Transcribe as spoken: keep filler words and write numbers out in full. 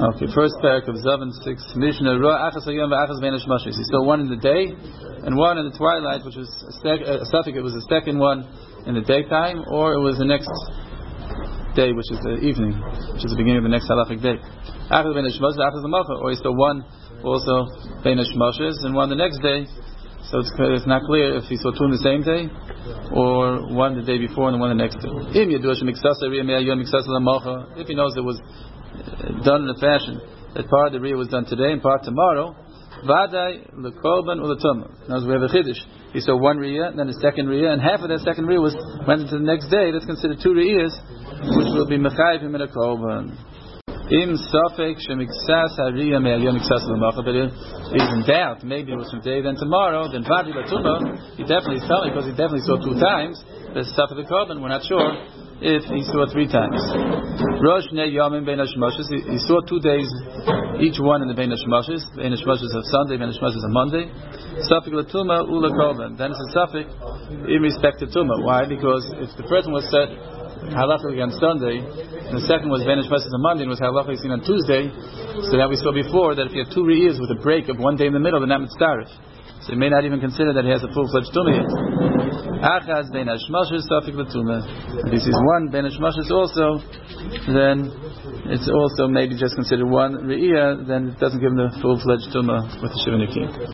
Okay, first parak of Zav and six Mishnah. Achas hayom v'achas beinash mashis. He saw one in the day and one in the twilight, which was a, sec- a suffix. It was the second one in the daytime, or it was the next day, which is the evening, which is the beginning of the next halachic day. Achas beinash mashis, achas l'malcha. Or he saw one also beinash mashis and one the next day. So it's, it's not clear if he saw two in the same day, or one the day before and one the next day. If he knows it was done in a fashion that part of the riyah was done today and part tomorrow, vaday lekorban uletumah. Now we have a chiddush. He saw one riyah, and then the second riyah, and half of that second riyah was went into the next day. That's considered two riyahs, which will be mechayiv him in a korban. Im safek shemiksas hariyah me'ayom miksas l'macha. But if he's in doubt, maybe it was from today then tomorrow, then vaday letumah. He definitely is telling because he definitely saw two times. The stuff of the korban, we're not sure if he saw three times. Rosh ne yamim beinash mashis. He saw two days, each one in the beinash mashis. Beinash mashis of Sunday, beinash mashis of Monday. Safik latuma ula korban. Then it's a safik in respect to tuma. Why? Because if the first one was set halachically on Sunday, and the second was beinash mashis on Monday, and was halachically seen on Tuesday, so that we saw before that if you have two re'iyahs with a break of one day in the middle, then that mitzaref. So you may not even consider that he has a full-fledged tumah yet. Achaz beinash mashis safik latuma. If he sees one beinash mashis also, then it's also maybe just considered one re'iyah, then it doesn't give him the full-fledged tumah with the Shivanikim.